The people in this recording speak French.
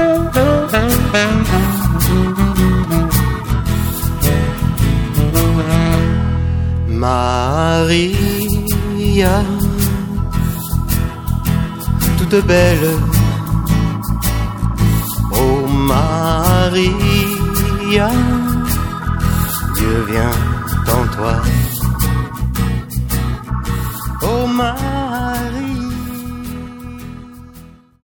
Maria, toute belle, oh Maria, Dieu vient en toi, oh Maria.